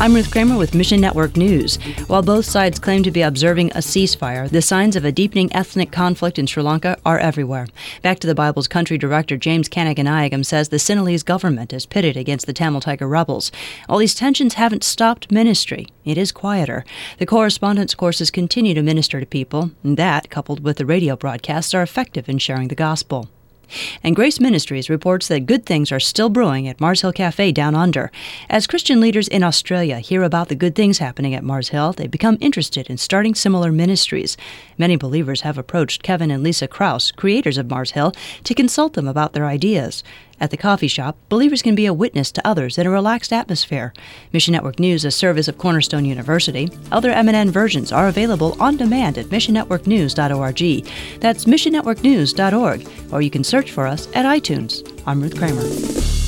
I'm Ruth Kramer with Mission Network News. While both sides claim to be observing a ceasefire, the signs of a deepening ethnic conflict in Sri Lanka are everywhere. Back to the Bible's country director James Kanaganayagam says the Sinhalese government is pitted against the Tamil Tiger rebels. While these tensions haven't stopped ministry, it is quieter. The correspondence courses continue to minister to people, and that, coupled with the radio broadcasts, are effective in sharing the gospel. And Grace Ministries reports that good things are still brewing at Mars Hill Cafe down under. As Christian leaders in Australia hear about the good things happening at Mars Hill, they become interested in starting similar ministries. Many believers have approached Kevin and Lisa Krause, creators of Mars Hill, to consult them about their ideas. At the coffee shop, believers can be a witness to others in a relaxed atmosphere. Mission Network News, a service of Cornerstone University. Other MNN versions are available on demand at missionnetworknews.org. That's missionnetworknews.org, or you can search for us at iTunes. I'm Ruth Kramer.